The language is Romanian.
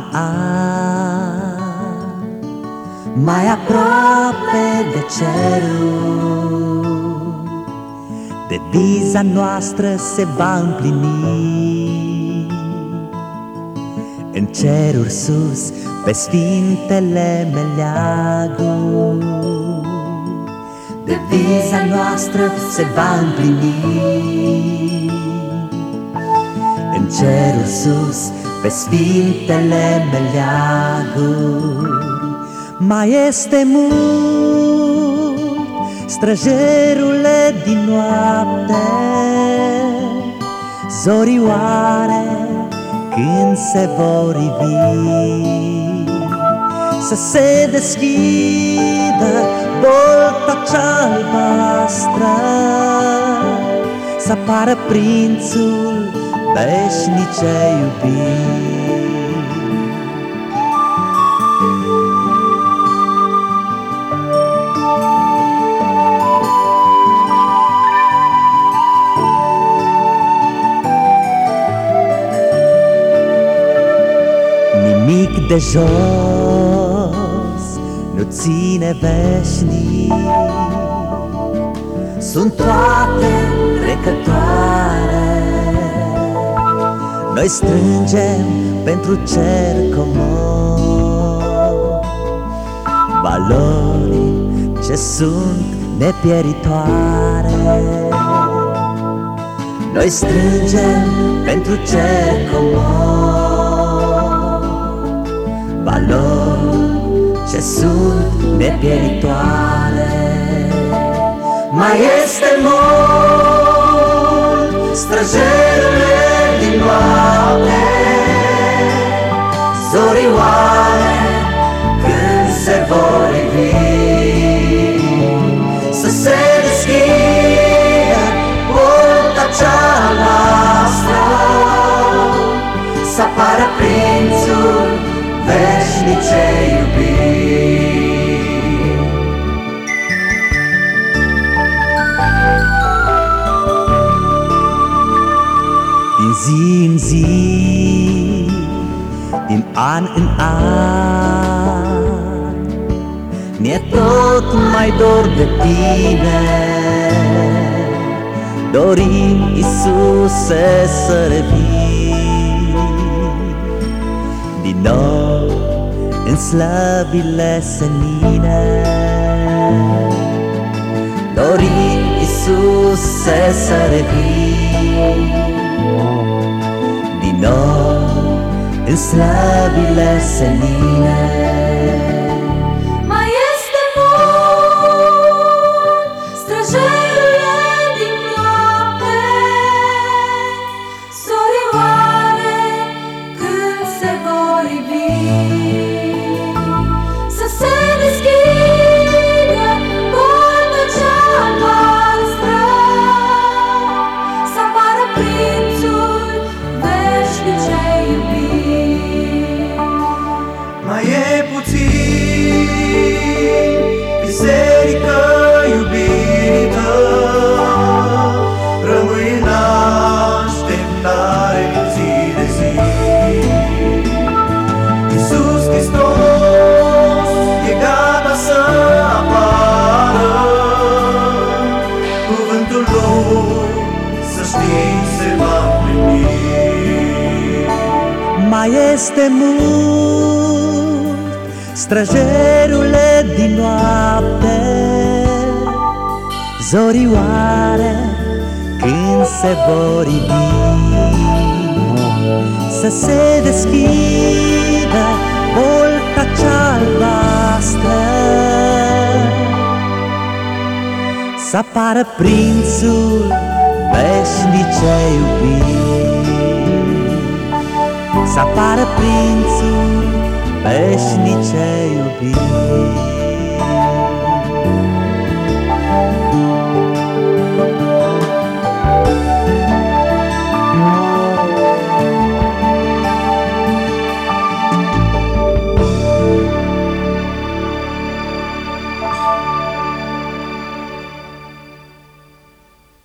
an, mai aproape de cerul, deviza noastră se va împlini. În ceruri sus, pe sfintele meleaguri, deviza noastră se va împlini. În ceruri sus, pe sfintele meleaguri, mai este mult, străjerule din noapte, zorioare când se vor ivi, să se deschidă bolta cea albastră, să apară prințul veșnicei iubiri. Nimic de jos nu ține veșnic, sunt toate trecătoare. Noi strângem pentru cer comod valori ce sunt nepieritoare. Noi strângem pentru cer comod valori ce sunt nepieritoare. Mai este mult, străjerule din noapte, zorioare când se vor ivi, să se deschidă porta cea albastră, să apară prințul veșnicei iubiri. Din zi în zi, din an în an, mi-e tot mai dor de tine. Dorim, Iisuse, să revii din nou în slăbile senine. Dorim, Iisuse, să revii din nou în slăbile senine. Mai este mult, străjerule din noapte, zorioare când se vor ivi, să se deschidă porta cea albastră, să apară prințul veșnicei iubiri. Mai e puțin, biserică iubită, rămâi în așteptare zi de zi. Iisus Hristos e gata să apară, cuvântul Lui, să știi, se va împlini. Mai este mult, străjerule din noapte, zorioare când se vor ivi, să se deschidă bolta cea albastră, să apară prințul veșnicei iubiri, să apară prințul veșnicei iubiri.